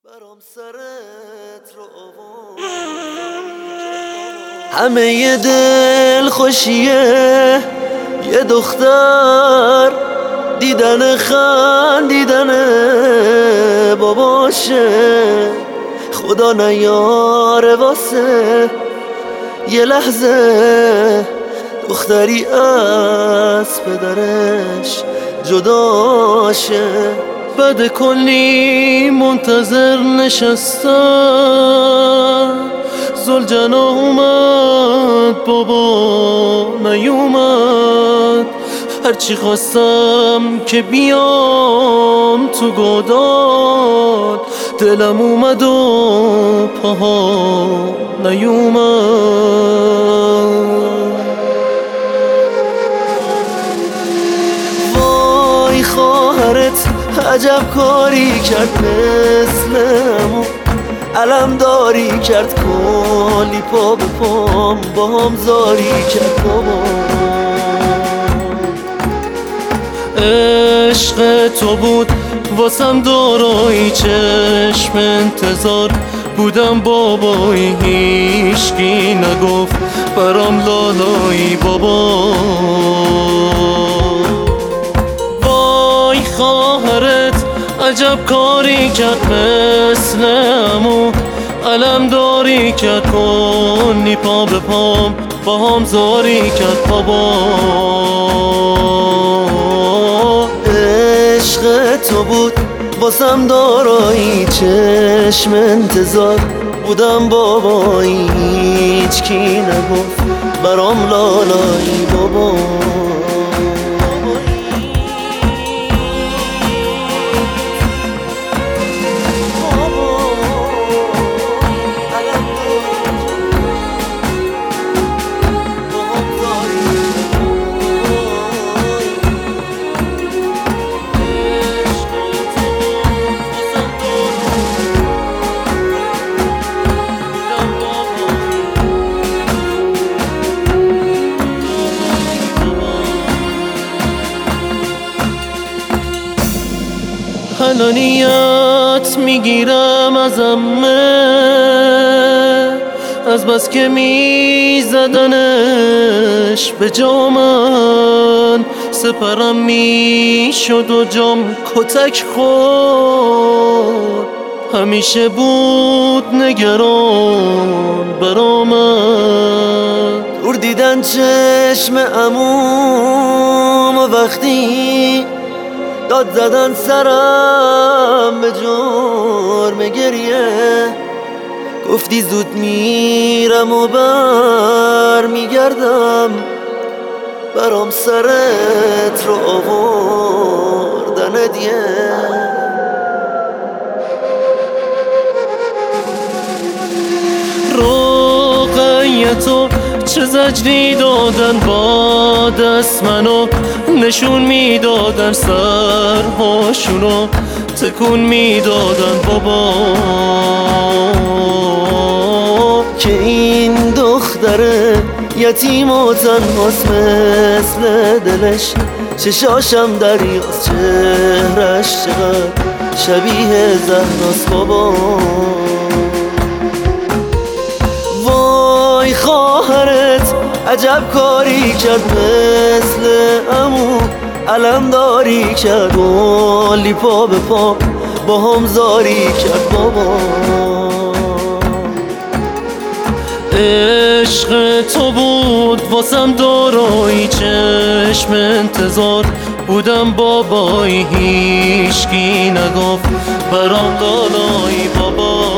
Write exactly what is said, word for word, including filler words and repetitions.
برام سرت رو آورد همه ی دل خوشیه یه دختر دیدن خندیدن باباشه، خدا نیاره واسه یه لحظه دختری از پدرش جداشه. بعد کلی منتظر نشستم، زلجنا اومد بابا نیومد، هرچی خواستم که بیام تو گودال، دلم اومد و پاها نیومد. وای خواهرت عجب کاری کرد، مثل همون علم داری کرد، کلی پا به پام با هم زاری کرد بابا. عشق تو بود واسم دارایی، چشم انتظار بودم بابایی، هیچکی نگفت برام لالایی بابا. وای خواهرت عجب کاری کرد، مثل همون علم داری کرد، کنی پا به پام با هم زاری کرد بابا. عشق تو بود واسم دارایی، چشم انتظار بودم بابایی، هیچ کی نگفت برام لالایی بابا. حنانیت میگیرم از امه، از بس که میزدنش به جامن، سپرم میشد و جام کتک خورد، همیشه بود نگران برامن. دور دیدن چشم عموم و وقتی داد زدن سرم به جرم گریه، گفتی زود میرم و بر میگردم، برام سرت رو آوردن هدیه. روغیتو چه زجری دادن با دست منو نشون میدادن، سرهاشونو تکون میدادن بابا. که این دختره یتیم و تنهاست، مثل دلش چشاشم دریاست، چهرش چقدر شبیه زهراست بابا. وای خواهرت عجب کاری کرد، مثل عمو علم داری کرد، کلی پا به پا با هم زاری کرد بابا. عشق تو بود واسم دارایی، چشم انتظار بودم بابایی، هیچکی نگفت برام لالایی بابا.